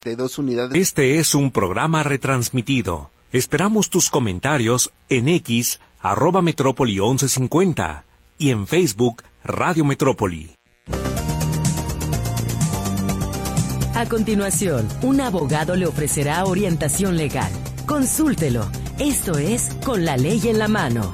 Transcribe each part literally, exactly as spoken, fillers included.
de dos unidades. Este es un programa retransmitido. Esperamos tus comentarios en X, arroba Metrópoli once cincuenta y en Facebook, Radio Metrópoli. A continuación, un abogado le ofrecerá orientación legal. Consúltelo. Esto es Con la Ley en la Mano.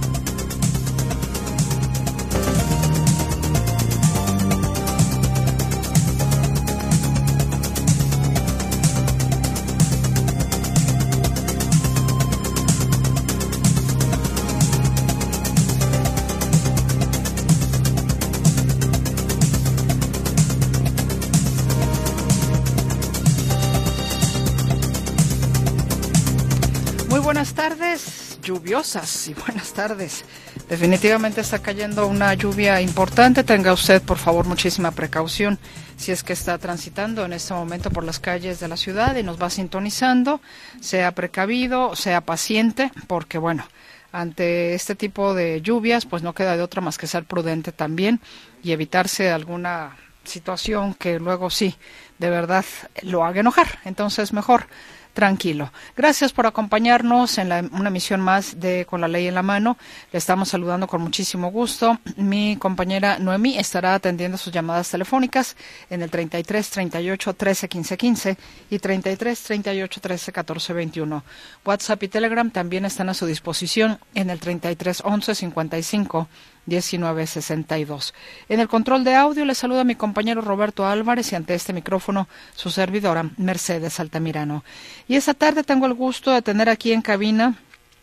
Buenas tardes, lluviosas y buenas tardes. Definitivamente está cayendo una lluvia importante. Tenga usted, por favor, muchísima precaución si es que está transitando en este momento por las calles de la ciudad y nos va sintonizando. Sea precavido, sea paciente, porque bueno, ante este tipo de lluvias, pues no queda de otra más que ser prudente también y evitarse alguna situación que luego sí, de verdad, lo haga enojar. Entonces, mejor tranquilo. Gracias por acompañarnos en la, una emisión más de Con la Ley en la Mano. Le estamos saludando con muchísimo gusto. Mi compañera Noemí estará atendiendo sus llamadas telefónicas en el treinta y tres, treinta y ocho, trece, quince, quince y treinta y tres, treinta y ocho, trece, catorce, veintiuno. WhatsApp y Telegram también están a su disposición en el treinta y tres, once, cincuenta y cinco, diecinueve, sesenta y dos. En el control de audio le saluda mi compañero Roberto Álvarez y ante este micrófono su servidora Mercedes Altamirano. Y esta tarde tengo el gusto de tener aquí en cabina,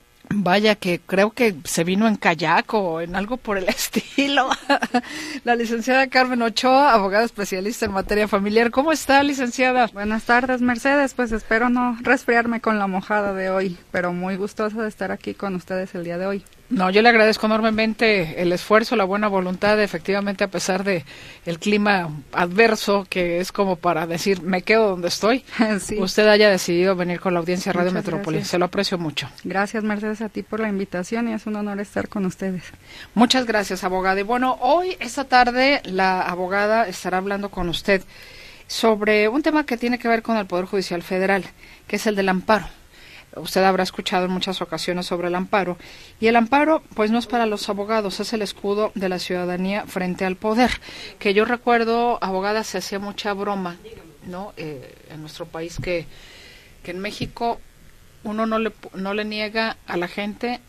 vaya que creo que se vino en kayak o en algo por el estilo, la licenciada Carmen Ochoa, abogada especialista en materia familiar. ¿Cómo está, licenciada? Buenas tardes, Mercedes. Pues espero no resfriarme con la mojada de hoy, pero muy gustosa de estar aquí con ustedes el día de hoy. No, yo le agradezco enormemente el esfuerzo, la buena voluntad, efectivamente, a pesar de el clima adverso, que es como para decir, me quedo donde estoy, sí. Usted haya decidido venir con la audiencia Radio Muchas Metrópoli. Gracias. Se lo aprecio mucho. Gracias, Mercedes, a ti por la invitación y es un honor estar con ustedes. Muchas gracias, abogada. Y bueno, hoy, esta tarde, la abogada estará hablando con usted sobre un tema que tiene que ver con el Poder Judicial Federal, que es el del amparo. Usted habrá escuchado en muchas ocasiones sobre el amparo. Y el amparo, pues no es para los abogados, es el escudo de la ciudadanía frente al poder. Que yo recuerdo, abogada, se hacía mucha broma, ¿no? Eh, en nuestro país, que, que en México uno no le, no le niega a la gente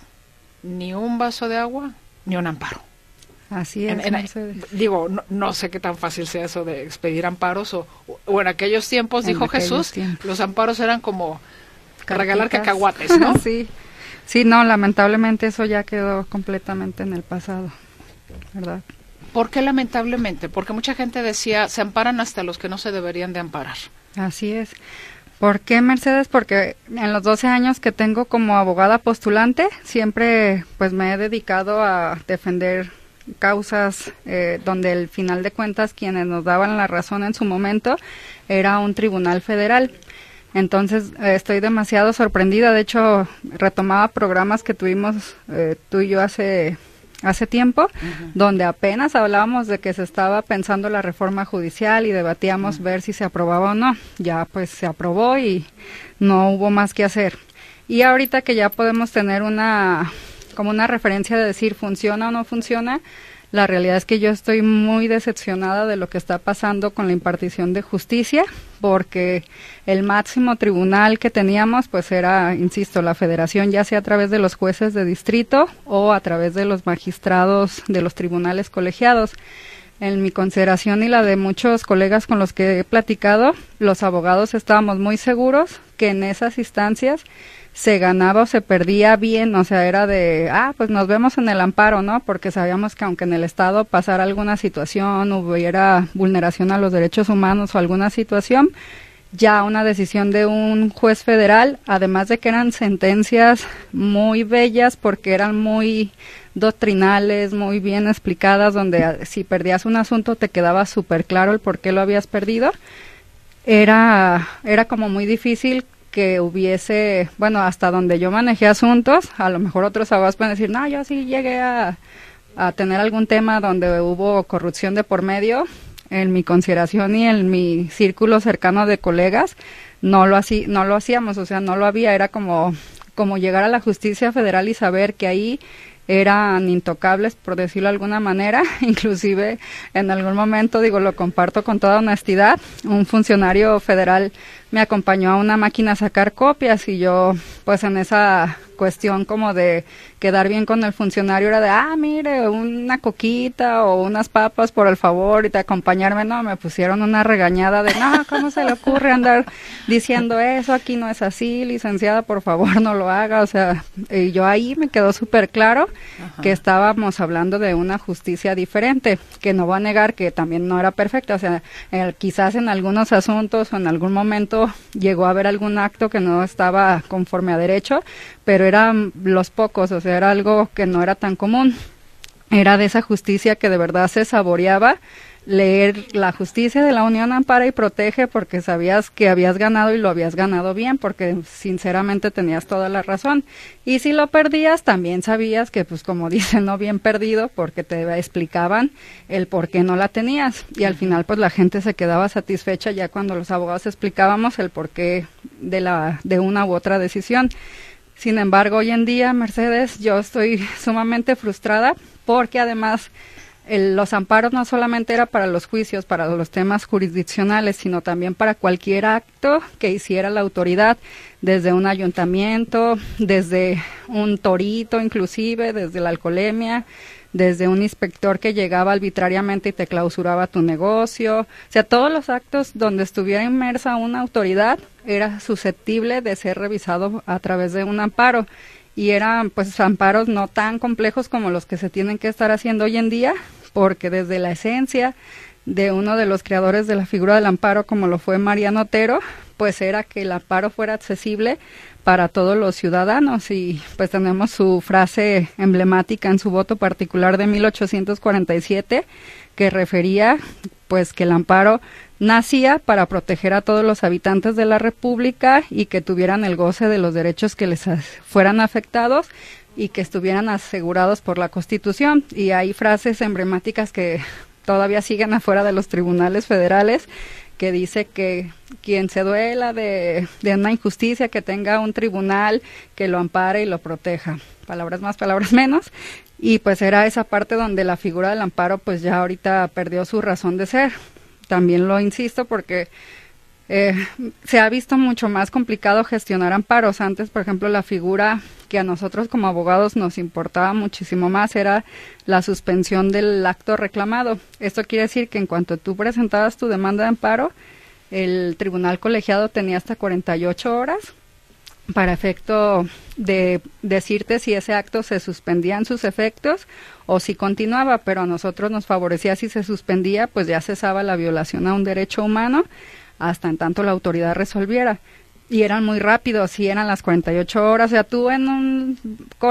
ni un vaso de agua, ni un amparo. Así es. En, en, digo, no, no sé qué tan fácil sea eso de expedir amparos, o, o en aquellos tiempos, en dijo Jesús, tiempos. Los amparos eran como regalar cacahuates, ¿no? sí, sí, no, lamentablemente eso ya quedó completamente en el pasado, ¿verdad? ¿Por qué lamentablemente? Porque mucha gente decía, se amparan hasta los que no se deberían de amparar. Así es. ¿Por qué, Mercedes? Porque en los doce años que tengo como abogada postulante, siempre pues me he dedicado a defender causas eh, donde al final de cuentas quienes nos daban la razón en su momento era un tribunal federal. Entonces eh, estoy demasiado sorprendida. De hecho, retomaba programas que tuvimos eh, tú y yo hace hace tiempo, uh-huh. donde apenas hablábamos de que se estaba pensando la reforma judicial y debatíamos uh-huh. ver si se aprobaba o no. Ya pues se aprobó y no hubo más que hacer. Y ahorita que ya podemos tener una como una referencia de decir funciona o no funciona, la realidad es que yo estoy muy decepcionada de lo que está pasando con la impartición de justicia, porque el máximo tribunal que teníamos pues era, insisto, la federación, ya sea a través de los jueces de distrito o a través de los magistrados de los tribunales colegiados. En mi consideración y la de muchos colegas con los que he platicado, los abogados estábamos muy seguros que en esas instancias se ganaba o se perdía bien, o sea, era de, ah, pues nos vemos en el amparo, ¿no? Porque sabíamos que aunque en el Estado pasara alguna situación, hubiera vulneración a los derechos humanos o alguna situación, ya una decisión de un juez federal, además de que eran sentencias muy bellas porque eran muy doctrinales, muy bien explicadas, donde si perdías un asunto te quedaba súper claro el por qué lo habías perdido, era, era como muy difícil que hubiese, bueno, hasta donde yo manejé asuntos, a lo mejor otros abogados pueden decir, no, yo sí llegué a, a tener algún tema donde hubo corrupción de por medio, en mi consideración y en mi círculo cercano de colegas, no lo así, no lo hacíamos, o sea, no lo había, era como, como llegar a la justicia federal y saber que ahí eran intocables, por decirlo de alguna manera. Inclusive en algún momento, digo, lo comparto con toda honestidad, un funcionario federal me acompañó a una máquina a sacar copias y yo, pues en esa cuestión como de quedar bien con el funcionario era de, ah, mire, una coquita o unas papas por el favor y de acompañarme. No, me pusieron una regañada de, no, ¿cómo se le ocurre andar diciendo eso? Aquí no es así, licenciada, por favor no lo haga. O sea, y yo ahí me quedó súper claro Ajá. que estábamos hablando de una justicia diferente, que no voy a negar que también no era perfecta. O sea, eh, quizás en algunos asuntos o en algún momento llegó a haber algún acto que no estaba conforme a derecho, pero eran los pocos, o sea, era algo que no era tan común. Era de esa justicia que de verdad se saboreaba leer la justicia de la Unión ampara y protege porque sabías que habías ganado y lo habías ganado bien, porque sinceramente tenías toda la razón. Y si lo perdías, también sabías que, pues como dicen, no bien perdido, porque te explicaban el por qué no la tenías. Y al final, pues la gente se quedaba satisfecha ya cuando los abogados explicábamos el porqué de la de una u otra decisión. Sin embargo, hoy en día, Mercedes, yo estoy sumamente frustrada porque además el, los amparos no solamente era para los juicios, para los temas jurisdiccionales, sino también para cualquier acto que hiciera la autoridad, desde un ayuntamiento, desde un torito inclusive, desde la alcoholemia, desde un inspector que llegaba arbitrariamente y te clausuraba tu negocio. O sea, todos los actos donde estuviera inmersa una autoridad era susceptible de ser revisado a través de un amparo. Y eran pues amparos no tan complejos como los que se tienen que estar haciendo hoy en día, porque desde la esencia de uno de los creadores de la figura del amparo, como lo fue Mariano Otero, pues era que el amparo fuera accesible para todos los ciudadanos. Y pues tenemos su frase emblemática en su voto particular de mil ochocientos cuarenta y siete, que refería pues que el amparo nacía para proteger a todos los habitantes de la República y que tuvieran el goce de los derechos que les fueran afectados y que estuvieran asegurados por la Constitución. Y hay frases emblemáticas que todavía siguen afuera de los tribunales federales, que dice que quien se duela de, de una injusticia, que tenga un tribunal que lo ampare y lo proteja. Palabras más, palabras menos. Y pues era esa parte donde la figura del amparo pues ya ahorita perdió su razón de ser. También lo insisto porque eh, se ha visto mucho más complicado gestionar amparos. Antes, por ejemplo, la figura que a nosotros como abogados nos importaba muchísimo más era la suspensión del acto reclamado. Esto quiere decir que en cuanto tú presentabas tu demanda de amparo, el tribunal colegiado tenía hasta cuarenta y ocho horas para efecto de decirte si ese acto se suspendía en sus efectos o si continuaba, pero a nosotros nos favorecía si se suspendía, pues ya cesaba la violación a un derecho humano hasta en tanto la autoridad resolviera. Y eran muy rápidos, sí, eran las cuarenta y ocho horas, o sea, tú en un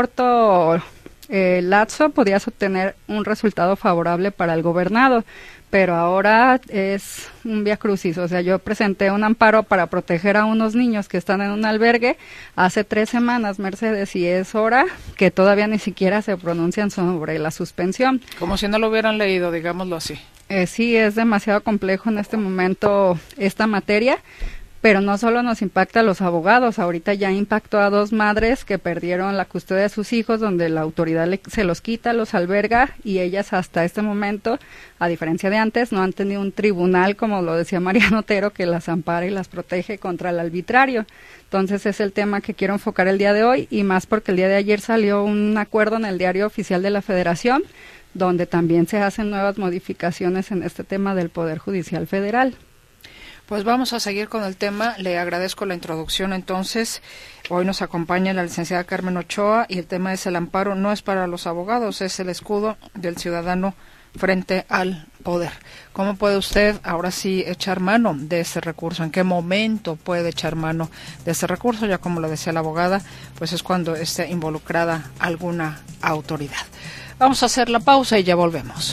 corto eh, lapso podías obtener un resultado favorable para el gobernado, pero ahora es un viacrucis. O sea, yo presenté un amparo para proteger a unos niños que están en un albergue hace tres semanas, Mercedes, y es hora que todavía ni siquiera se pronuncian sobre la suspensión. Como si no lo hubieran leído, digámoslo así. Eh, sí, es demasiado complejo en este momento esta materia. Pero no solo nos impacta a los abogados, ahorita ya impactó a dos madres que perdieron la custodia de sus hijos, donde la autoridad le, se los quita, los alberga, y ellas hasta este momento, a diferencia de antes, no han tenido un tribunal, como lo decía Mariano Otero, que las ampara y las protege contra el arbitrario. Entonces es el tema que quiero enfocar el día de hoy, y más porque el día de ayer salió un acuerdo en el Diario Oficial de la Federación, donde también se hacen nuevas modificaciones en este tema del Poder Judicial Federal. Pues vamos a seguir con el tema. Le agradezco la introducción. Entonces, hoy nos acompaña la licenciada Carmen Ochoa y el tema es el amparo no es para los abogados, es el escudo del ciudadano frente al poder. ¿Cómo puede usted ahora sí echar mano de ese recurso? ¿En qué momento puede echar mano de ese recurso? Ya como lo decía la abogada, pues es cuando esté involucrada alguna autoridad. Vamos a hacer la pausa y ya volvemos.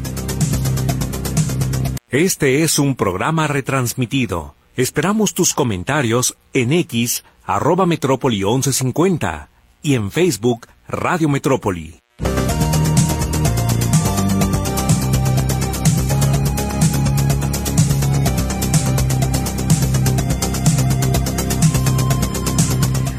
Este es un programa retransmitido. Esperamos tus comentarios en X, arroba Metrópoli once cincuenta, y en Facebook, Radio Metrópoli.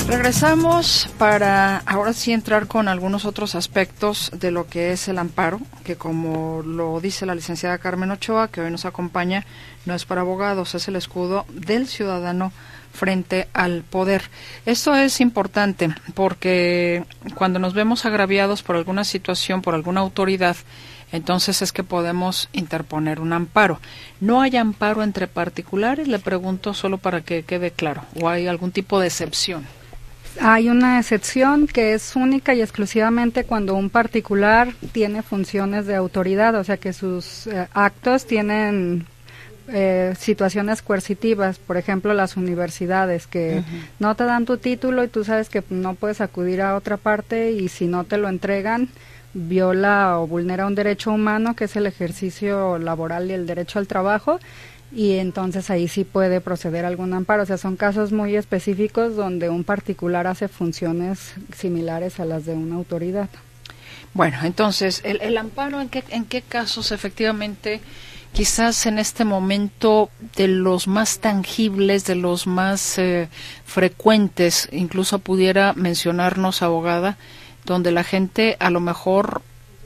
Regresamos para ahora sí entrar con algunos otros aspectos de lo que es el amparo, que como lo dice la licenciada Carmen Ochoa, que hoy nos acompaña, no es para abogados, es el escudo del ciudadano frente al poder. Esto es importante porque cuando nos vemos agraviados por alguna situación, por alguna autoridad, entonces es que podemos interponer un amparo. ¿No hay amparo entre particulares? Le pregunto solo para que quede claro. ¿O hay algún tipo de excepción? Hay una excepción que es única y exclusivamente cuando un particular tiene funciones de autoridad, o sea que sus eh, actos tienen eh, situaciones coercitivas, por ejemplo las universidades que uh-huh. no te dan tu título y tú sabes que no puedes acudir a otra parte y si no te lo entregan viola o vulnera un derecho humano que es el ejercicio laboral y el derecho al trabajo. Y entonces ahí sí puede proceder algún amparo. O sea, son casos muy específicos donde un particular hace funciones similares a las de una autoridad. Bueno, entonces, el, el amparo, ¿en qué, en qué casos efectivamente, quizás en este momento, de los más tangibles, de los más eh, frecuentes, incluso pudiera mencionarnos, abogada, donde la gente a lo mejor,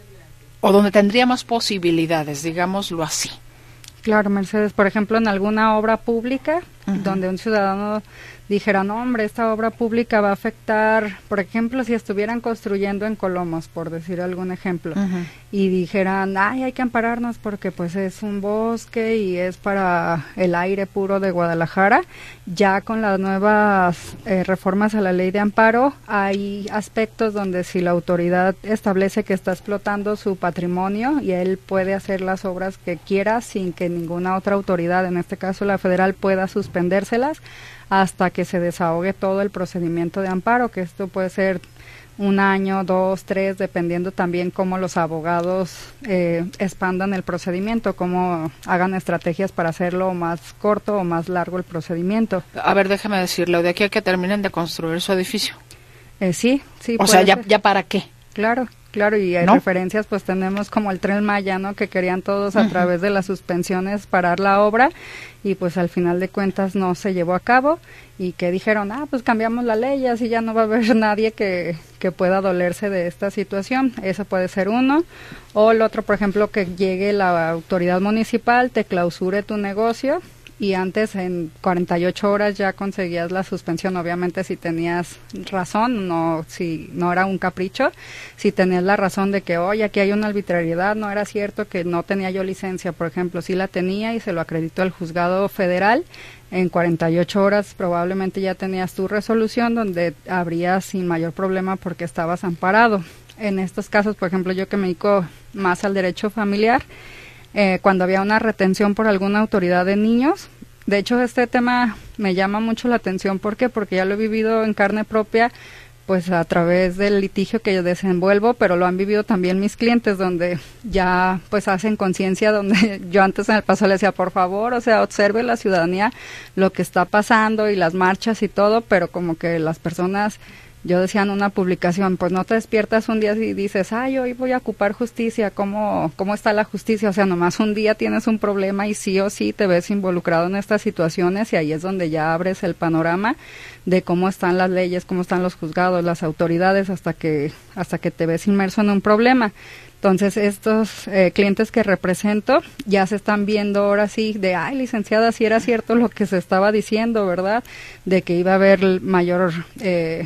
o donde tendría más posibilidades, digámoslo así? Claro, Mercedes, por ejemplo, en alguna obra pública, uh-huh. donde un ciudadano dijera, no, hombre, esta obra pública va a afectar, por ejemplo, si estuvieran construyendo en Colomos, por decir algún ejemplo, uh-huh. y dijeran, ay, hay que ampararnos porque pues es un bosque y es para el aire puro de Guadalajara. Ya con las nuevas eh, reformas a la ley de amparo, hay aspectos donde si la autoridad establece que está explotando su patrimonio y él puede hacer las obras que quiera sin que ninguna otra autoridad, en este caso la federal, pueda suspendérselas, hasta que se desahogue todo el procedimiento de amparo, que esto puede ser un año, dos, tres, dependiendo también cómo los abogados eh, expandan el procedimiento, cómo hagan estrategias para hacerlo más corto o más largo el procedimiento. A ver, déjeme decirle, de aquí a que terminen de construir su edificio. Eh, sí, sí. O sea, ya, ¿ya para qué? Claro. Claro, y hay ¿no? referencias, pues tenemos como el Tren Maya, ¿no? Que querían todos a uh-huh. través de las suspensiones parar la obra y pues al final de cuentas no se llevó a cabo y que dijeron, ah, pues cambiamos la ley y así ya no va a haber nadie que, que pueda dolerse de esta situación. Eso puede ser uno. O el otro, por ejemplo, que llegue la autoridad municipal, te clausure tu negocio y antes en cuarenta y ocho horas ya conseguías la suspensión, obviamente si tenías razón, no si no era un capricho, si tenías la razón de que, oye, aquí hay una arbitrariedad, no era cierto que no tenía yo licencia, por ejemplo, sí la tenía y se lo acreditó el juzgado federal, en cuarenta y ocho horas probablemente ya tenías tu resolución donde habría sin mayor problema porque estabas amparado. En estos casos, por ejemplo, yo que me dedico más al derecho familiar, Eh, cuando había una retención por alguna autoridad de niños. De hecho, este tema me llama mucho la atención. ¿Por qué? Porque ya lo he vivido en carne propia, pues a través del litigio que yo desenvuelvo, pero lo han vivido también mis clientes, donde ya pues hacen conciencia, donde yo antes en el pasado le decía, por favor, o sea, observe la ciudadanía lo que está pasando y las marchas y todo, pero como que las personas... Yo decía en una publicación, pues no te despiertas un día y dices, ay, hoy voy a ocupar justicia, ¿cómo, cómo está la justicia? O sea, nomás un día tienes un problema y sí o sí te ves involucrado en estas situaciones y ahí es donde ya abres el panorama de cómo están las leyes, cómo están los juzgados, las autoridades, hasta que, hasta que te ves inmerso en un problema. Entonces, estos eh, clientes que represento ya se están viendo ahora sí de, ay, licenciada, si era cierto lo que se estaba diciendo, ¿verdad? De que iba a haber mayor... Eh,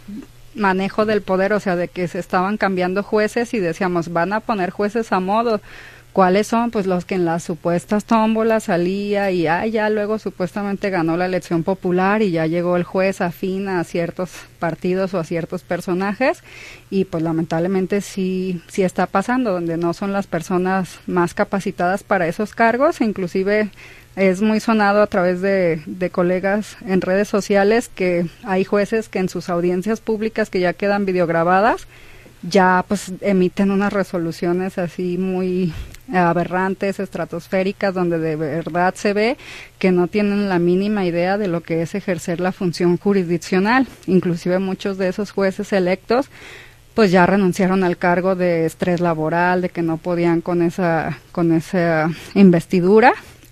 manejo del poder, o sea, de que se estaban cambiando jueces y decíamos, van a poner jueces a modo. ¿Cuáles son? Pues los que en las supuestas tómbolas salía y ah, ya luego supuestamente ganó la elección popular y ya llegó el juez afín a ciertos partidos o a ciertos personajes y pues lamentablemente sí, sí está pasando, donde no son las personas más capacitadas para esos cargos, inclusive es muy sonado a través de, de colegas en redes sociales que hay jueces que en sus audiencias públicas que ya quedan videograbadas, ya pues emiten unas resoluciones así muy aberrantes, estratosféricas, donde de verdad se ve que no tienen la mínima idea de lo que es ejercer la función jurisdiccional. Inclusive muchos de esos jueces electos pues ya renunciaron al cargo de estrés laboral, de que no podían con esa, con esa investidura.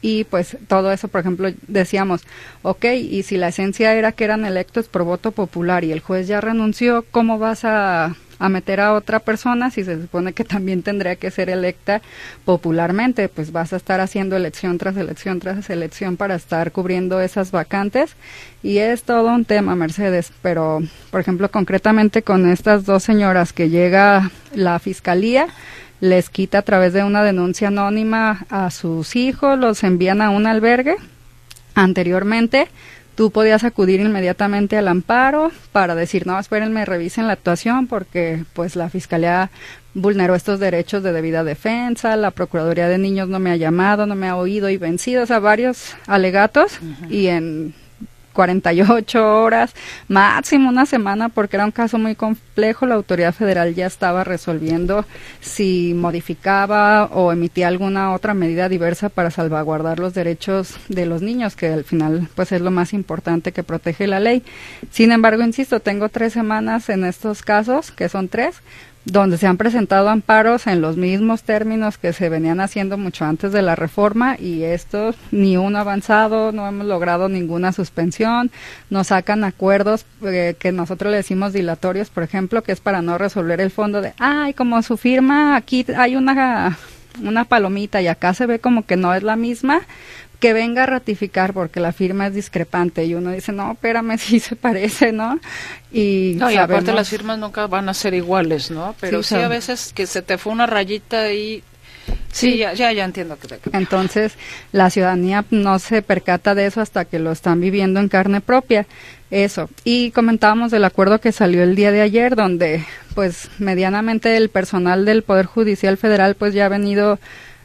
y pues todo eso, por ejemplo, decíamos, ok, y si la esencia era que eran electos por voto popular y el juez ya renunció, ¿cómo vas a, a meter a otra persona si se supone que también tendría que ser electa popularmente? Pues vas a estar haciendo elección tras elección tras elección para estar cubriendo esas vacantes, y es todo un tema, Mercedes. Pero, por ejemplo, concretamente con estas dos señoras que llega la fiscalía, les quita a través de una denuncia anónima a sus hijos, los envían a un albergue. Anteriormente, tú podías acudir inmediatamente al amparo para decir, no, espérenme, revisen la actuación porque pues la fiscalía vulneró estos derechos de debida defensa, la Procuraduría de Niños no me ha llamado, no me ha oído y vencido, o sea, varios alegatos. Uh-huh. Y en cuarenta y ocho horas, máximo una semana, porque era un caso muy complejo, la autoridad federal ya estaba resolviendo si modificaba o emitía alguna otra medida diversa para salvaguardar los derechos de los niños, que al final pues es lo más importante que protege la ley. Sin embargo, insisto, tengo tres semanas en estos casos, que son tres, donde se han presentado amparos en los mismos términos que se venían haciendo mucho antes de la reforma, y esto ni uno avanzado, no hemos logrado ninguna suspensión, nos sacan acuerdos eh, que nosotros le decimos dilatorios, por ejemplo, que es para no resolver el fondo de, ay, como su firma, aquí hay una, una palomita y acá se ve como que no es la misma, que venga a ratificar porque la firma es discrepante, y uno dice, no, espérame, sí se parece, ¿no? Y, no, y sabemos, aparte las firmas nunca van a ser iguales, ¿no? Pero sí, sí a veces que se te fue una rayita y sí, sí ya, ya, ya entiendo que te... Entonces, la ciudadanía no se percata de eso hasta que lo están viviendo en carne propia. Eso. Y comentábamos del acuerdo que salió el día de ayer, donde, pues, medianamente el personal del Poder Judicial Federal, pues, ya ha venido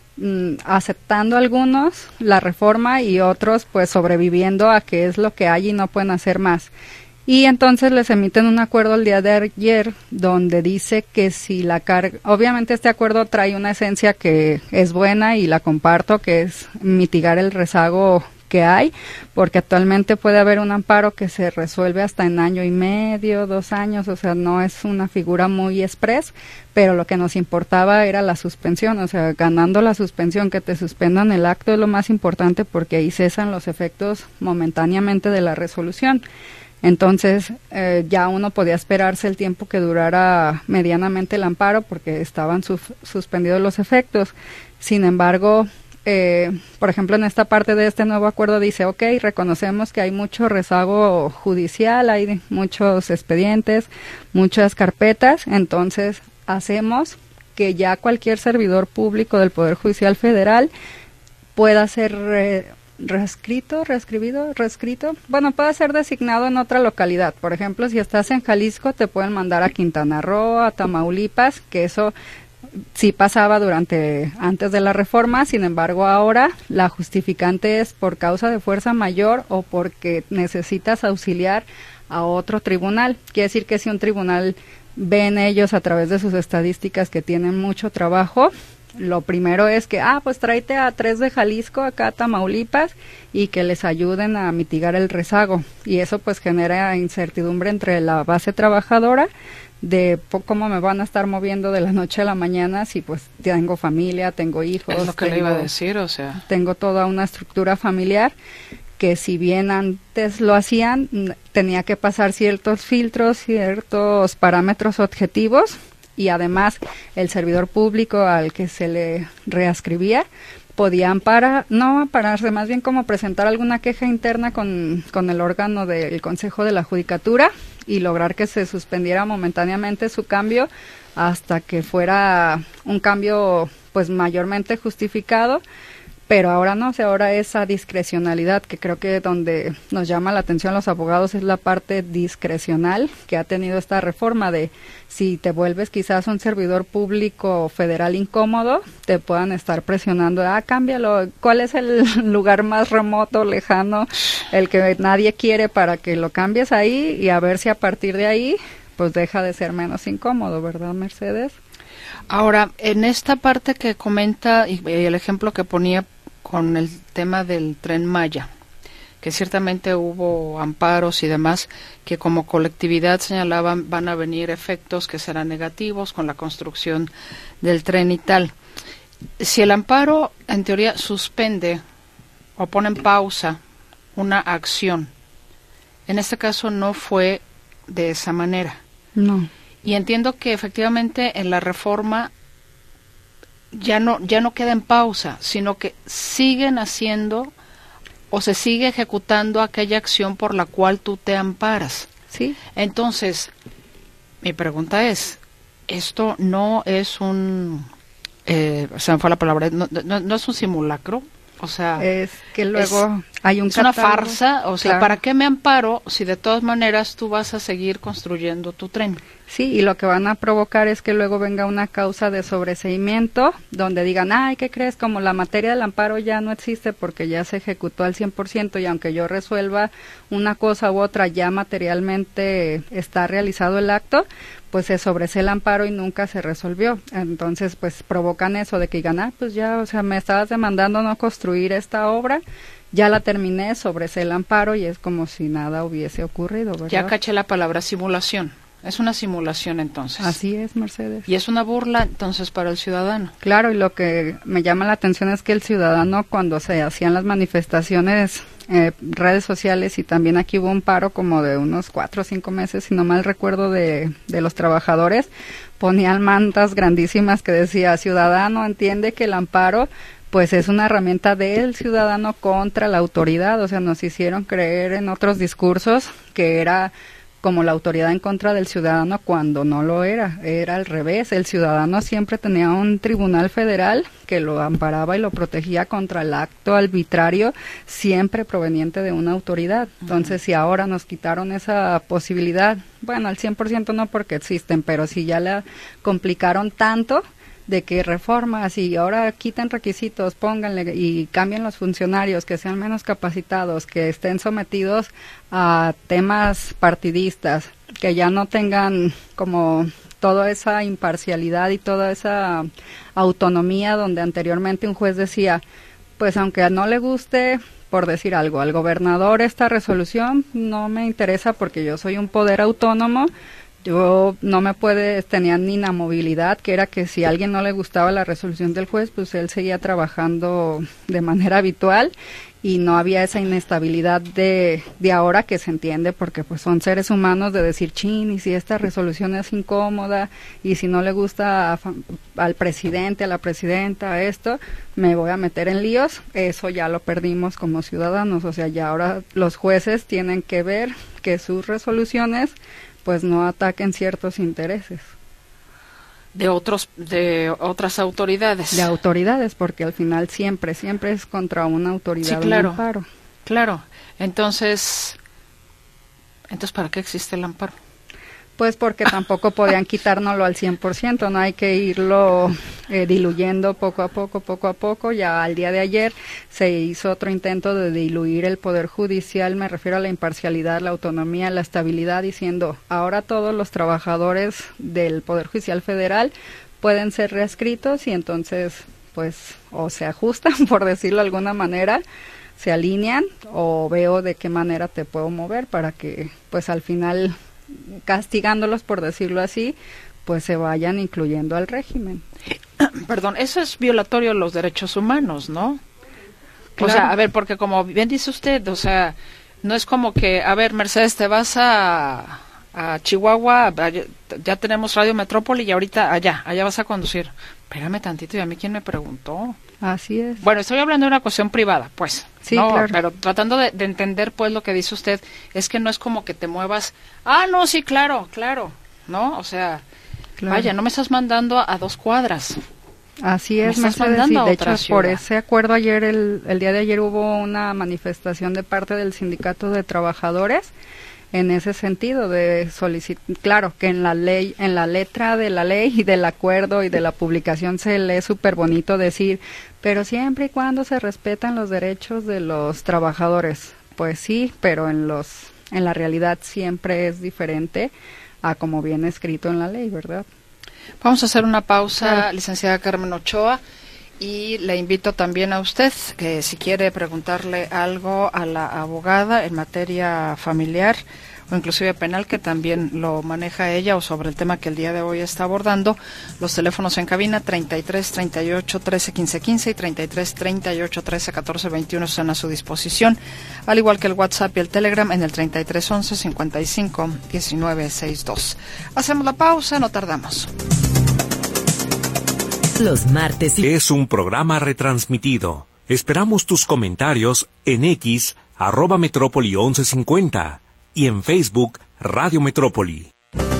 aceptando algunos la reforma y otros pues sobreviviendo a que es lo que hay y no pueden hacer más. Y entonces les emiten un acuerdo el día de ayer donde dice que si la carga, obviamente este acuerdo trae una esencia que es buena y la comparto, que es mitigar el rezago que hay, porque actualmente puede haber un amparo que se resuelve hasta en año y medio, dos años, o sea, no es una figura muy express, pero lo que nos importaba era la suspensión, o sea, ganando la suspensión, que te suspendan el acto es lo más importante porque ahí cesan los efectos momentáneamente de la resolución. Entonces, eh, ya uno podía esperarse el tiempo que durara medianamente el amparo porque estaban su- suspendidos los efectos. Sin embargo, Eh, por ejemplo, en esta parte de este nuevo acuerdo dice, ok, reconocemos que hay mucho rezago judicial, hay muchos expedientes, muchas carpetas, entonces hacemos que ya cualquier servidor público del Poder Judicial Federal pueda ser re, reescrito, reescribido, reescrito, bueno, pueda ser designado en otra localidad. Por ejemplo, si estás en Jalisco, te pueden mandar a Quintana Roo, a Tamaulipas, que eso sí pasaba durante antes de la reforma. Sin embargo, ahora la justificante es por causa de fuerza mayor o porque necesitas auxiliar a otro tribunal. Quiere decir que si un tribunal ven ellos a través de sus estadísticas que tienen mucho trabajo, lo primero es que, ah, pues tráete a tres de Jalisco, acá a Tamaulipas, y que les ayuden a mitigar el rezago. Y eso pues genera incertidumbre entre la base trabajadora de cómo me van a estar moviendo de la noche a la mañana si pues tengo familia, tengo hijos. Es lo que tengo, le iba a decir, o sea. Tengo toda una estructura familiar que si bien antes lo hacían, tenía que pasar ciertos filtros, ciertos parámetros objetivos, y además el servidor público al que se le reascribía podía amparar, no ampararse, más bien como presentar alguna queja interna con, con el órgano del Consejo de la Judicatura y lograr que se suspendiera momentáneamente su cambio hasta que fuera un cambio pues mayormente justificado. Pero ahora no, o sea, ahora esa discrecionalidad, que creo que donde nos llama la atención los abogados es la parte discrecional que ha tenido esta reforma de si te vuelves quizás un servidor público federal incómodo, te puedan estar presionando, ah, cámbialo, ¿cuál es el lugar más remoto, lejano, el que nadie quiere para que lo cambies ahí? Y a ver si a partir de ahí, pues deja de ser menos incómodo, ¿verdad, Mercedes? Ahora, en esta parte que comenta y el ejemplo que ponía con el tema del Tren Maya, que ciertamente hubo amparos y demás, que como colectividad señalaban van a venir efectos que serán negativos con la construcción del tren y tal. Si el amparo, en teoría, suspende o pone en pausa una acción. En este caso no fue de esa manera. No. Y entiendo que efectivamente en la reforma ya no, ya no queda en pausa, sino que siguen haciendo o se sigue ejecutando aquella acción por la cual tú te amparas. Sí. Entonces, mi pregunta es, ¿esto no es un, eh, se me fue la palabra, no, no, no es un simulacro? O sea, es que luego es, hay un es una catálogo. farsa, o sea, Claro. ¿para qué me amparo si de todas maneras tú vas a seguir construyendo tu tren? Sí, y lo que van a provocar es que luego venga una causa de sobreseimiento donde digan, ay, ¿qué crees? Como la materia del amparo ya no existe porque ya se ejecutó al cien por ciento y aunque yo resuelva una cosa u otra, ya materialmente está realizado el acto, pues se sobresee el amparo y nunca se resolvió. Entonces, pues provocan eso de que digan, ah, pues ya, o sea, me estabas demandando no construir esta obra, ya la terminé, sobresee el amparo y es como si nada hubiese ocurrido, ¿verdad? Ya caché la palabra simulación. Es una simulación entonces. Así es, Mercedes. Y es una burla entonces para el ciudadano. Claro, y lo que me llama la atención es que el ciudadano cuando se hacían las manifestaciones, eh, redes sociales y también aquí hubo un paro como de unos cuatro o cinco meses, si no mal recuerdo, de, de los trabajadores, ponían mantas grandísimas que decía, ciudadano entiende que el amparo pues es una herramienta del ciudadano contra la autoridad, o sea, nos hicieron creer en otros discursos que era como la autoridad en contra del ciudadano cuando no lo era, era al revés, el ciudadano siempre tenía un tribunal federal que lo amparaba y lo protegía contra el acto arbitrario siempre proveniente de una autoridad. Entonces, uh-huh. si ahora nos quitaron esa posibilidad, bueno, al cien por ciento no porque existen, pero si ya la complicaron tanto de que reformas y ahora quiten requisitos, pónganle y cambien los funcionarios, que sean menos capacitados, que estén sometidos a temas partidistas, que ya no tengan como toda esa imparcialidad y toda esa autonomía donde anteriormente un juez decía, pues aunque no le guste, por decir algo, al gobernador esta resolución, no me interesa porque yo soy un poder autónomo, yo no me puede, tenían inamovilidad, que era que si a alguien no le gustaba la resolución del juez, pues él seguía trabajando de manera habitual y no había esa inestabilidad de, de ahora que se entiende porque pues son seres humanos de decir, chin, y si esta resolución es incómoda y si no le gusta a, al presidente, a la presidenta, esto, me voy a meter en líos, eso ya lo perdimos como ciudadanos, o sea, ya ahora los jueces tienen que ver que sus resoluciones pues no ataquen ciertos intereses. De otros, de otras autoridades. De autoridades, porque al final siempre, siempre es contra una autoridad. Sí, claro. Un amparo. Claro. Entonces, entonces ¿para qué existe el amparo? Pues porque tampoco podían quitárnoslo al cien por ciento, no hay que irlo eh, diluyendo poco a poco, poco a poco. Ya al día de ayer se hizo otro intento de diluir el Poder Judicial, me refiero a la imparcialidad, la autonomía, la estabilidad, diciendo ahora todos los trabajadores del Poder Judicial Federal pueden ser reescritos y entonces pues o se ajustan, por decirlo de alguna manera, se alinean o veo de qué manera te puedo mover para que pues al final castigándolos, por decirlo así, pues se vayan incluyendo al régimen. Perdón, eso es violatorio de los derechos humanos, ¿no? Claro. O sea, a ver, porque como bien dice usted, o sea, no es como que, a ver, Mercedes, te vas a, a Chihuahua, allá, ya tenemos Radio Metrópoli y ahorita allá, allá vas a conducir. Espérame tantito, ¿y a mí quién me preguntó? Así es. Bueno, estoy hablando de una cuestión privada, pues. Sí, no, claro. Pero tratando de, de entender, pues, lo que dice usted, es que no es como que te muevas, ah, no, sí, claro, claro, ¿no? O sea, Claro. vaya, no me estás mandando a, a dos cuadras. Así Me es, estás Mercedes, mandando y a de otra hecho por ciudad. ese acuerdo ayer, el, el día de ayer hubo una manifestación de parte del Sindicato de Trabajadores en ese sentido de solicitar, claro, que en la ley, en la letra de la ley y del acuerdo y de la publicación se lee súper bonito decir, pero siempre y cuando se respetan los derechos de los trabajadores. Pues sí, pero en los, en la realidad siempre es diferente a como viene escrito en la ley, ¿verdad? Vamos a hacer una pausa, Claro. licenciada Carmen Ochoa, Y le invito también a usted que si quiere preguntarle algo a la abogada en materia familiar o inclusive penal, que también lo maneja ella, o sobre el tema que el día de hoy está abordando, los teléfonos en cabina treinta y tres, treinta y ocho, trece, quince, quince y treinta y tres, treinta y ocho, trece, catorce, veintiuno están a su disposición, al igual que el WhatsApp y el Telegram en el treinta y tres, once, cincuenta y cinco, diecinueve, sesenta y dos. Hacemos la pausa, no tardamos. Los martes y... Es un programa retransmitido. Esperamos tus comentarios en X, arroba Metrópoli once cincuenta, y en Facebook, Radio Metrópoli.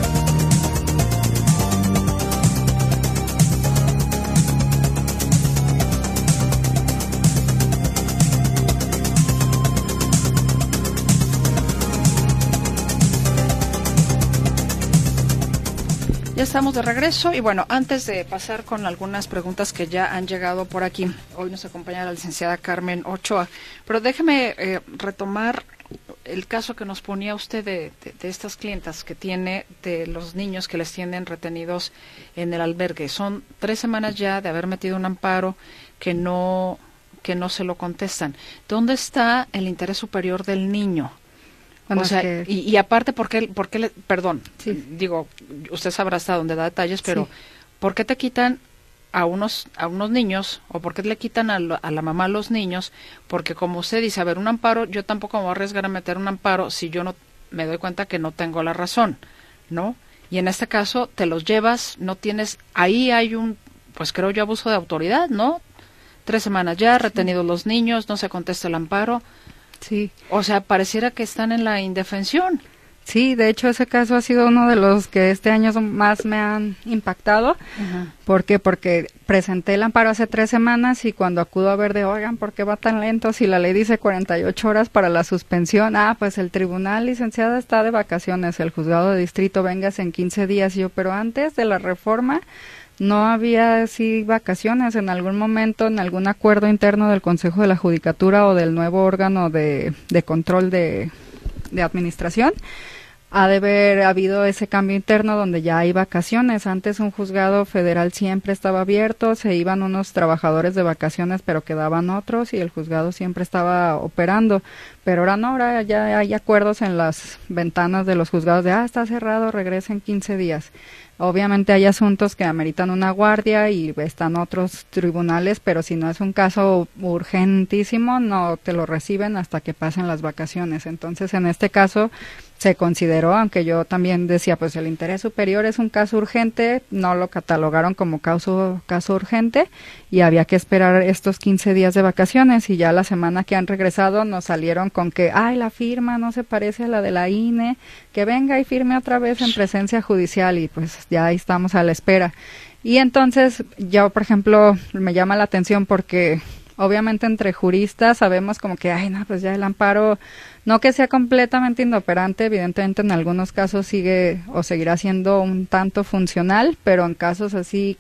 Ya estamos de regreso y bueno, antes de pasar con algunas preguntas que ya han llegado por aquí, hoy nos acompaña la licenciada Carmen Ochoa, pero déjeme eh, retomar el caso que nos ponía usted de, de, de estas clientas que tiene, de los niños que les tienen retenidos en el albergue. Son tres semanas ya de haber metido un amparo que no, que no se lo contestan. ¿Dónde está el interés superior del niño? Bueno, o sea, que... y, y aparte, ¿por qué, por qué le, perdón, sí. digo, usted sabrá hasta dónde da detalles, pero sí. ¿por qué te quitan a unos a unos niños, o por qué le quitan a, lo, a la mamá a los niños? Porque como usted dice, a ver, un amparo, yo tampoco me voy a arriesgar a meter un amparo si yo no me doy cuenta que no tengo la razón, ¿no? Y en este caso te los llevas, no tienes, ahí hay un, pues creo yo, abuso de autoridad, ¿no? Tres semanas ya, retenidos sí. los niños, no se contesta el amparo. Sí. O sea, pareciera que están en la indefensión. Sí, de hecho ese caso ha sido uno de los que este año más me han impactado. Uh-huh. ¿Por qué? Porque presenté el amparo hace tres semanas y cuando acudo a ver de, oigan, ¿por qué va tan lento si la ley dice cuarenta y ocho horas para la suspensión? Ah, pues el tribunal, licenciada, está de vacaciones, el juzgado de distrito, vengas en quince días. Y yo, pero antes de la reforma no había así vacaciones. En algún momento, en algún acuerdo interno del Consejo de la Judicatura o del nuevo órgano de, de control de, de administración, ha de haber habido ese cambio interno donde ya hay vacaciones. Antes un juzgado federal siempre estaba abierto, se iban unos trabajadores de vacaciones pero quedaban otros y el juzgado siempre estaba operando. Pero ahora no, ahora ya hay acuerdos en las ventanas de los juzgados de, ah, está cerrado, regresa en quince días. Obviamente hay asuntos que ameritan una guardia y están otros tribunales, pero si no es un caso urgentísimo, no te lo reciben hasta que pasen las vacaciones. Entonces, en este caso se consideró, aunque yo también decía, pues el interés superior es un caso urgente, no lo catalogaron como caso, caso urgente y había que esperar estos quince días de vacaciones y ya la semana que han regresado nos salieron con que, ay, la firma no se parece a la de la I N E, que venga y firme otra vez en presencia judicial y pues ya ahí estamos a la espera. Y entonces yo, por ejemplo, me llama la atención porque obviamente entre juristas sabemos como que, ay, no, pues ya el amparo, no que sea completamente inoperante, evidentemente en algunos casos sigue o seguirá siendo un tanto funcional, pero en casos así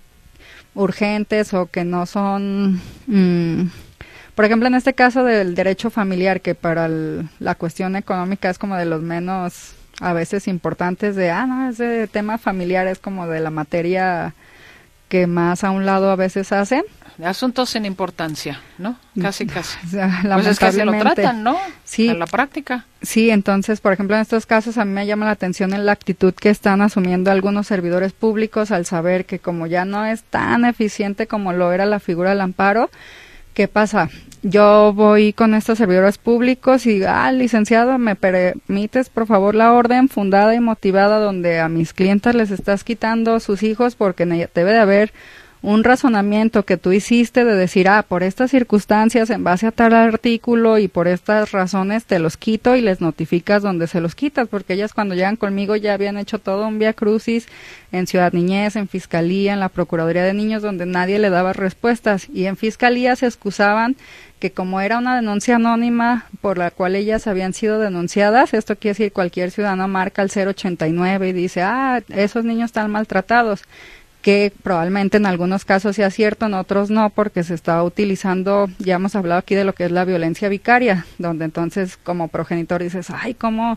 urgentes o que no son, mmm, por ejemplo en este caso del derecho familiar, que para el, la cuestión económica es como de los menos a veces importantes de, ah, no, ese tema familiar es como de la materia que más a un lado a veces hacen. Asuntos sin importancia, ¿no? Casi, casi. O sea, pues es que así lo tratan, ¿no? Sí. En la práctica. Sí, entonces, por ejemplo, en estos casos a mí me llama la atención en la actitud que están asumiendo algunos servidores públicos al saber que como ya no es tan eficiente como lo era la figura del amparo, ¿qué pasa? Yo voy con estos servidores públicos y, ah, licenciado, ¿me permites, por favor, la orden fundada y motivada donde a mis clientas les estás quitando sus hijos porque debe de haber un razonamiento que tú hiciste de decir, ah, por estas circunstancias, en base a tal artículo y por estas razones te los quito y les notificas donde se los quitas, porque ellas cuando llegan conmigo ya habían hecho todo un vía crucis en Ciudad Niñez, en Fiscalía, en la Procuraduría de Niños, donde nadie le daba respuestas, y en Fiscalía se excusaban que como era una denuncia anónima por la cual ellas habían sido denunciadas, esto quiere decir cualquier ciudadano marca el cero ochenta y nueve y dice, ah, esos niños están maltratados, que probablemente en algunos casos sea cierto, en otros no, porque se está utilizando, ya hemos hablado aquí de lo que es la violencia vicaria, donde entonces como progenitor dices, ay, ¿cómo,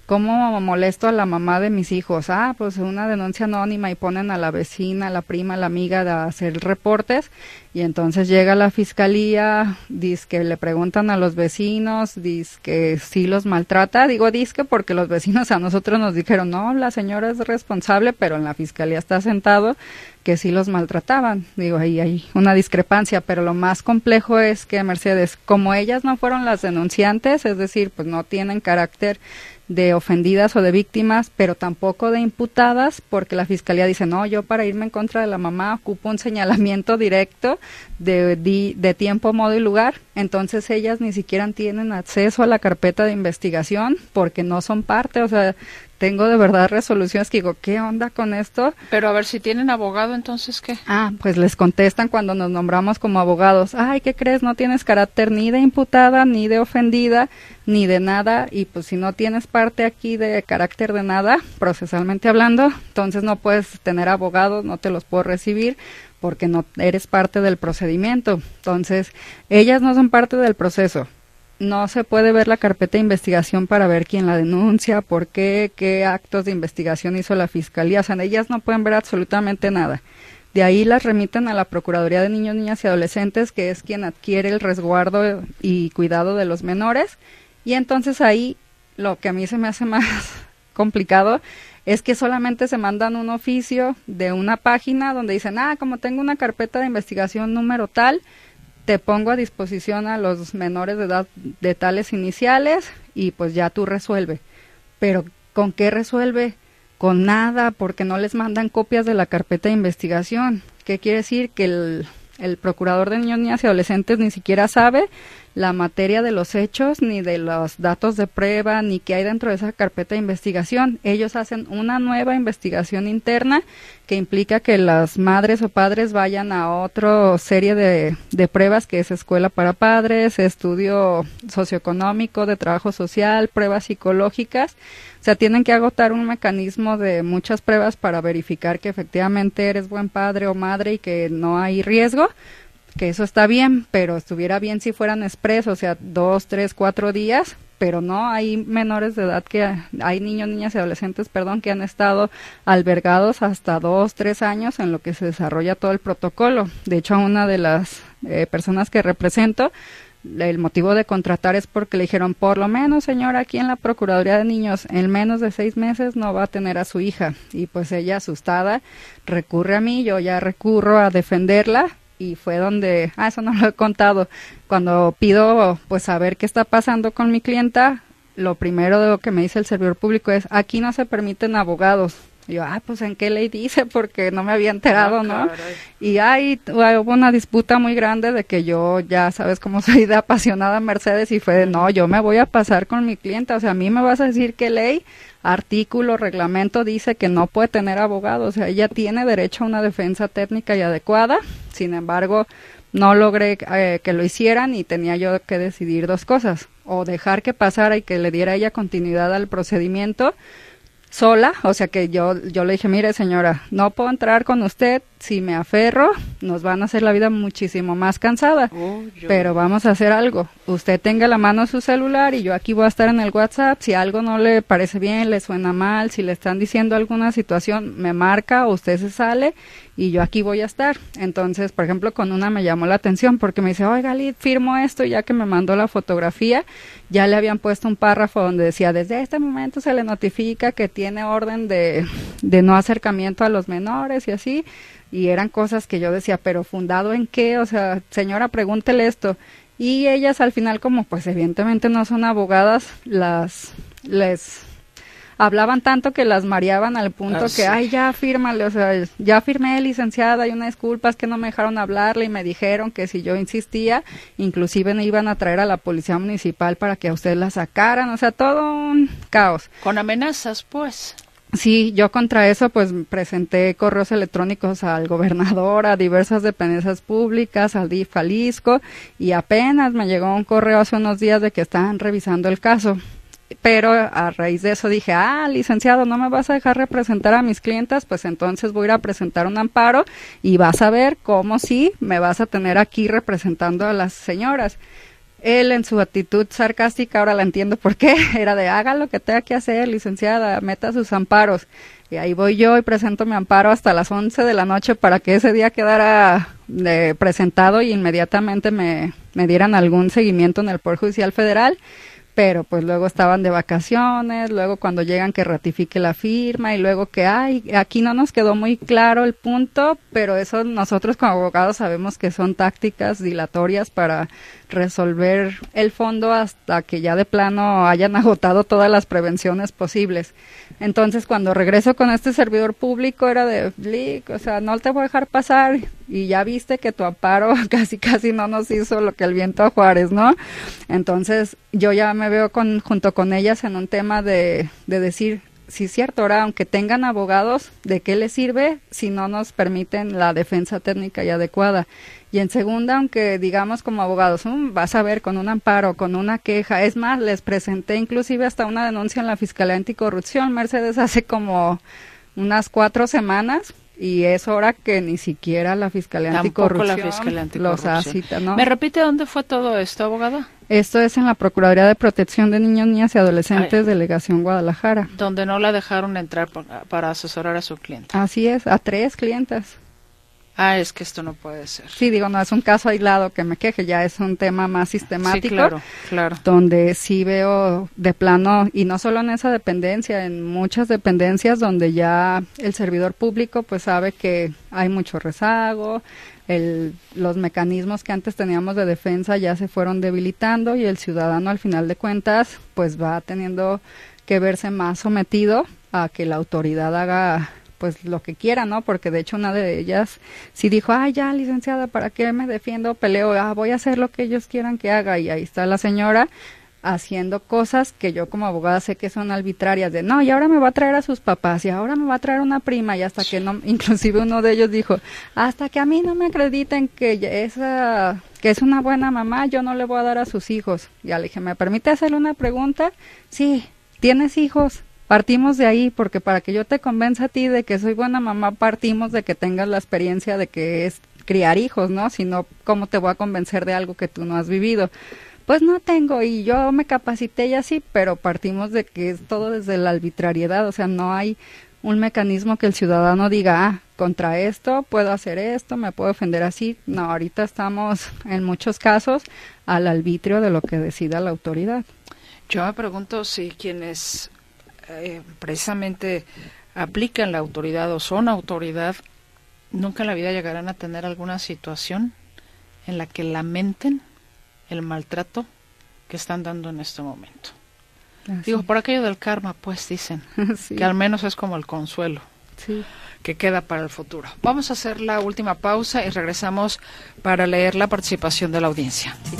¿cómo molesto a la mamá de mis hijos? Ah, pues una denuncia anónima y ponen a la vecina, la prima, la amiga a hacer reportes y entonces llega la fiscalía, dice que le preguntan a los vecinos, dice que sí los maltrata. Digo dice porque los vecinos a nosotros nos dijeron, no, la señora es responsable, pero en la fiscalía está sentado que sí los maltrataban. Digo, ahí hay una discrepancia, pero lo más complejo es que Mercedes, como ellas no fueron las denunciantes, es decir, pues no tienen carácter de ofendidas o de víctimas, pero tampoco de imputadas, porque la fiscalía dice, no, yo para irme en contra de la mamá ocupo un señalamiento directo de, de, de tiempo, modo y lugar, entonces ellas ni siquiera tienen acceso a la carpeta de investigación porque no son parte, o sea, tengo de verdad resoluciones que digo, ¿qué onda con esto? Pero a ver, si tienen abogado, ¿entonces qué? Ah, pues les contestan cuando nos nombramos como abogados, ay, ¿qué crees? No tienes carácter ni de imputada, ni de ofendida, ni de nada, y pues si no tienes parte aquí de carácter de nada, procesalmente hablando, entonces no puedes tener abogados, no te los puedo recibir, porque no eres parte del procedimiento. Entonces, ellas no son parte del proceso. No se puede ver la carpeta de investigación para ver quién la denuncia, por qué, qué actos de investigación hizo la fiscalía. O sea, ellas no pueden ver absolutamente nada. De ahí las remiten a la Procuraduría de Niños, Niñas y Adolescentes, que es quien adquiere el resguardo y cuidado de los menores. Y entonces ahí, lo que a mí se me hace más complicado es que solamente se mandan un oficio de una página donde dicen, ah, como tengo una carpeta de investigación número tal, te pongo a disposición a los menores de edad de tales iniciales y pues ya tú resuelve. Pero ¿con qué resuelve? Con nada, porque no les mandan copias de la carpeta de investigación. ¿Qué quiere decir? Que el, el procurador de niños, niñas y adolescentes ni siquiera sabe la materia de los hechos, ni de los datos de prueba, ni qué hay dentro de esa carpeta de investigación. Ellos hacen una nueva investigación interna que implica que las madres o padres vayan a otra serie de, de pruebas, que es escuela para padres, estudio socioeconómico, de trabajo social, pruebas psicológicas. O sea, tienen que agotar un mecanismo de muchas pruebas para verificar que efectivamente eres buen padre o madre y que no hay riesgo, que eso está bien, pero estuviera bien si fueran expresos, o sea, dos, tres, cuatro días, pero no, hay menores de edad que, hay niños, niñas y adolescentes, perdón, que han estado albergados hasta dos, tres años en lo que se desarrolla todo el protocolo. De hecho, a una de las eh, personas que represento, el motivo de contratar es porque le dijeron, por lo menos, señora, aquí en la Procuraduría de Niños, en menos de seis meses no va a tener a su hija. Y pues ella, asustada, recurre a mí, yo ya recurro a defenderla, y fue donde, ah, eso no lo he contado, cuando pido pues saber qué está pasando con mi clienta, lo primero que me dice el servidor público es, aquí no se permiten abogados. Y yo, ah, pues ¿en qué ley dice? Porque no me había enterado, ¿no? Y ahí hubo una disputa muy grande de que yo, ya sabes cómo soy de apasionada Mercedes, y fue de, no, yo me voy a pasar con mi clienta, o sea, a mí me vas a decir qué ley, artículo, reglamento dice que no puede tener abogado, o sea, ella tiene derecho a una defensa técnica y adecuada. Sin embargo, no logré eh, que lo hicieran y tenía yo que decidir dos cosas, o dejar que pasara y que le diera ella continuidad al procedimiento sola, o sea que yo yo le dije, mire señora, no puedo entrar con usted, si me aferro nos van a hacer la vida muchísimo más cansada, oh, pero vamos a hacer algo, usted tenga a la mano su celular y yo aquí voy a estar en el WhatsApp, si algo no le parece bien, le suena mal, si le están diciendo alguna situación, me marca o usted se sale y yo aquí voy a estar. Entonces, por ejemplo, con una me llamó la atención porque me dice, oiga, Lid, firmo esto, y ya que me mandó la fotografía, ya le habían puesto un párrafo donde decía, desde este momento se le notifica que tiene orden de, de no acercamiento a los menores y así, y eran cosas que yo decía, pero ¿fundado en qué? O sea, señora, pregúntele esto. Y ellas al final, como pues evidentemente no son abogadas, las les hablaban tanto que las mareaban al punto ah, que, sí. ay, ya fírmale, o sea, ya firmé, licenciada, y una disculpa, es que no me dejaron hablarle y me dijeron que si yo insistía, inclusive me iban a traer a la policía municipal para que a usted la sacaran, o sea, todo un caos. Con amenazas, pues. Sí, yo contra eso pues presenté correos electrónicos al gobernador, a diversas dependencias públicas, al D I F Jalisco, y apenas me llegó un correo hace unos días de que estaban revisando el caso. Pero a raíz de eso dije, ah, licenciado, ¿no me vas a dejar representar a mis clientas? Pues entonces voy a ir a presentar un amparo y vas a ver cómo sí me vas a tener aquí representando a las señoras. él en su actitud sarcástica, ahora la entiendo por qué, era de haga lo que tenga que hacer, licenciada, meta sus amparos. Y ahí voy yo y presento mi amparo hasta las once de la noche para que ese día quedara eh, presentado y inmediatamente me, me dieran algún seguimiento en el Poder Judicial Federal. Pero pues luego estaban de vacaciones, luego cuando llegan que ratifique la firma y luego que, ay, aquí no nos quedó muy claro el punto, pero eso nosotros como abogados sabemos que son tácticas dilatorias para resolver el fondo hasta que ya de plano hayan agotado todas las prevenciones posibles. Entonces cuando regreso con este servidor público era de, Blick, o sea, no te voy a dejar pasar y ya viste que tu amparo casi casi no nos hizo lo que el viento a Juárez, ¿no? Entonces yo ya me veo con, junto con ellas en un tema de, de decir, sí es cierto, ahora aunque tengan abogados, ¿de qué les sirve si no nos permiten la defensa técnica y adecuada? Y en segunda, aunque digamos como abogados, um, vas a ver con un amparo, con una queja, es más, les presenté inclusive hasta una denuncia en la Fiscalía Anticorrupción, Mercedes, hace como unas cuatro semanas, y es hora que ni siquiera la Fiscalía Tampoco Anticorrupción, la Fiscalía Anticorrupción. los cita, ¿no? ¿Me repite dónde fue todo esto, abogada? Esto es en la Procuraduría de Protección de Niños, Niñas y Adolescentes, Ay. Delegación Guadalajara. Donde no la dejaron entrar para asesorar a su cliente. Así es, a tres clientas. Ah, es que esto no puede ser. Sí, digo, no es un caso aislado que me queje, ya es un tema más sistemático. Sí, claro, claro. Donde sí veo de plano, y no solo en esa dependencia, en muchas dependencias donde ya el servidor público pues sabe que hay mucho rezago, el, los mecanismos que antes teníamos de defensa ya se fueron debilitando y el ciudadano al final de cuentas pues va teniendo que verse más sometido a que la autoridad haga pues lo que quiera, ¿no? Porque de hecho una de ellas sí dijo, ay ya licenciada, ¿para qué me defiendo? Peleo, ah, voy a hacer lo que ellos quieran que haga, y ahí está la señora haciendo cosas que yo como abogada sé que son arbitrarias, de no, y ahora me va a traer a sus papás, y ahora me va a traer una prima, y hasta que no, inclusive uno de ellos dijo, hasta que a mí no me acrediten que esa, que es una buena mamá, yo no le voy a dar a sus hijos. Ya le dije, ¿me permite hacerle una pregunta? Sí, ¿tienes hijos? Partimos de ahí, porque para que yo te convenza a ti de que soy buena mamá, partimos de que tengas la experiencia de que es criar hijos, ¿no? Si no, ¿cómo te voy a convencer de algo que tú no has vivido? Pues no tengo, y yo me capacité y así, pero partimos de que es todo desde la arbitrariedad, o sea, no hay un mecanismo que el ciudadano diga, ah, contra esto puedo hacer esto, me puedo defender así. No, ahorita estamos en muchos casos al arbitrio de lo que decida la autoridad. Yo me pregunto si quienes Eh, precisamente aplican la autoridad o son autoridad, nunca en la vida llegarán a tener alguna situación en la que lamenten el maltrato que están dando en este momento. Así. Digo, por aquello del karma, pues dicen, sí. Que al menos es como el consuelo, sí, que queda para el futuro. Vamos a hacer la última pausa y regresamos para leer la participación de la audiencia. Sí.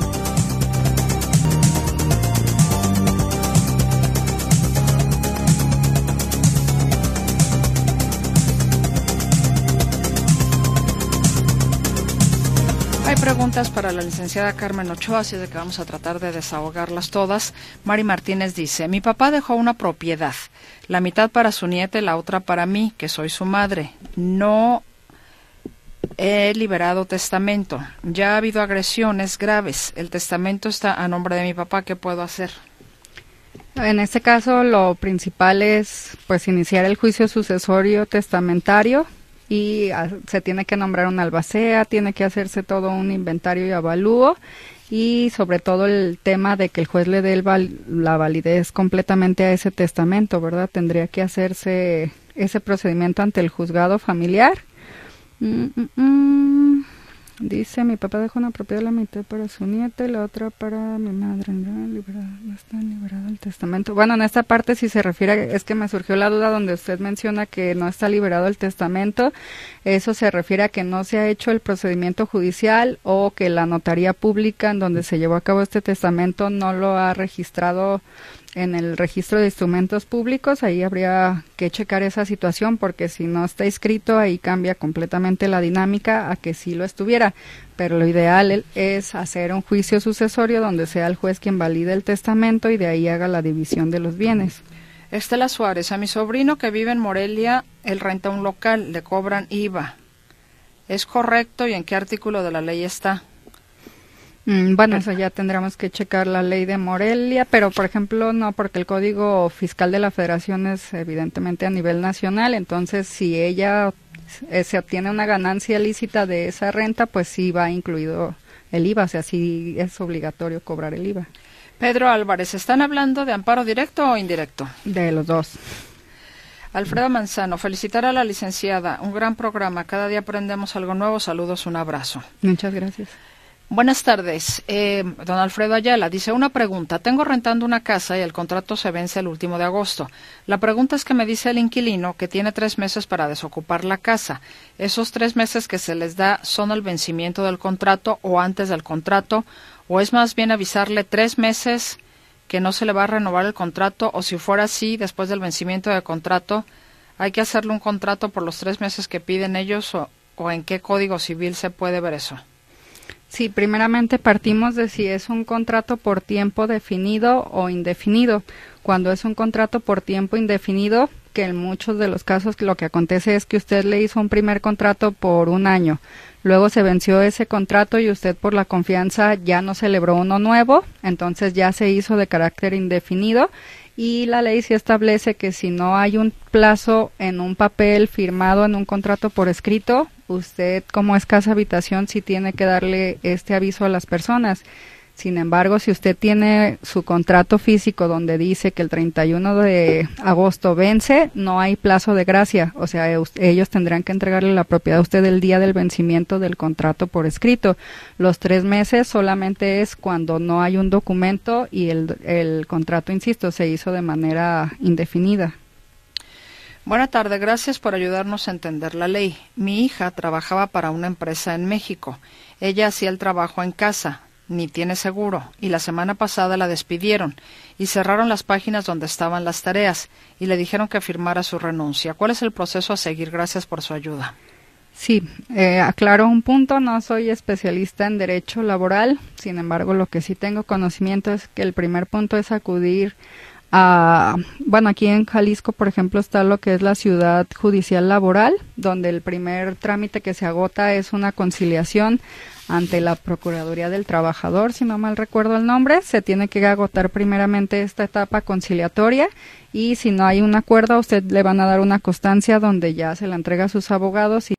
Hay preguntas para la licenciada Carmen Ochoa, así de que vamos a tratar de desahogarlas todas. Mari Martínez dice, mi papá dejó una propiedad, la mitad para su nieta y la otra para mí, que soy su madre. No he liberado testamento. Ya ha habido agresiones graves. El testamento está a nombre de mi papá. ¿Qué puedo hacer? En este caso, lo principal es pues iniciar el juicio sucesorio testamentario, y a, se tiene que nombrar una albacea, tiene que hacerse todo un inventario y avalúo, y sobre todo el tema de que el juez le dé el val, la validez completamente a ese testamento, ¿verdad? Tendría que hacerse ese procedimiento ante el juzgado familiar. Mm, mm, mm. Dice, mi papá dejó una propiedad, la mitad para su nieta y la otra para mi madre. No, liberado, no está liberado el testamento. Bueno, en esta parte si se refiere, es que me surgió la duda donde usted menciona que no está liberado el testamento. Eso se refiere a que no se ha hecho el procedimiento judicial o que la notaría pública en donde se llevó a cabo este testamento no lo ha registrado en el registro de instrumentos públicos. Ahí habría que checar esa situación, porque si no está inscrito ahí cambia completamente la dinámica a que sí lo estuviera, pero lo ideal es hacer un juicio sucesorio donde sea el juez quien valide el testamento y de ahí haga la división de los bienes. Estela Suárez, a mi sobrino que vive en Morelia, él renta un local, le cobran I V A. ¿Es correcto y en qué artículo de la ley está? Mm, bueno, eso ya tendremos que checar la ley de Morelia, pero por ejemplo no, porque el Código Fiscal de la Federación es evidentemente a nivel nacional, entonces si ella eh, se obtiene una ganancia lícita de esa renta, pues sí va incluido el I V A, o sea, sí es obligatorio cobrar el I V A. Pedro Álvarez, ¿están hablando de amparo directo o indirecto? De los dos. Alfredo Manzano, felicitar a la licenciada, un gran programa, cada día aprendemos algo nuevo, saludos, un abrazo. Muchas gracias. Buenas tardes, eh, don Alfredo Ayala, dice una pregunta, tengo rentando una casa y el contrato se vence el último de agosto. La pregunta es que me dice el inquilino que tiene tres meses para desocupar la casa. ¿Esos tres meses que se les da son el vencimiento del contrato o antes del contrato? ¿O es más bien avisarle tres meses que no se le va a renovar el contrato? O si fuera así, después del vencimiento del contrato, ¿hay que hacerle un contrato por los tres meses que piden ellos o, o en qué código civil se puede ver eso? Sí, primeramente partimos de si es un contrato por tiempo definido o indefinido. Cuando es un contrato por tiempo indefinido, que en muchos de los casos lo que acontece es que usted le hizo un primer contrato por un año, luego se venció ese contrato y usted por la confianza ya no celebró uno nuevo, entonces ya se hizo de carácter indefinido. Y la ley sí establece que si no hay un plazo en un papel firmado en un contrato por escrito, usted como es casa habitación sí tiene que darle este aviso a las personas. Sin embargo, si usted tiene su contrato físico donde dice que el treinta y uno de agosto vence, no hay plazo de gracia. O sea, ellos tendrán que entregarle la propiedad a usted el día del vencimiento del contrato por escrito. Los tres meses solamente es cuando no hay un documento y el, el contrato, insisto, se hizo de manera indefinida. Buena tarde, gracias por ayudarnos a entender la ley. Mi hija trabajaba para una empresa en México. Ella hacía el trabajo en casa, ni tiene seguro, y la semana pasada la despidieron y cerraron las páginas donde estaban las tareas y le dijeron que firmara su renuncia. ¿Cuál es el proceso a seguir? Gracias por su ayuda. Sí, eh, aclaro un punto, no soy especialista en derecho laboral, sin embargo lo que sí tengo conocimiento es que el primer punto es acudir a, bueno, aquí en Jalisco, por ejemplo, está lo que es la ciudad judicial laboral, donde el primer trámite que se agota es una conciliación ante la Procuraduría del Trabajador, si no mal recuerdo el nombre. Se tiene que agotar primeramente esta etapa conciliatoria y si no hay un acuerdo, a usted le van a dar una constancia donde ya se la entrega a sus abogados y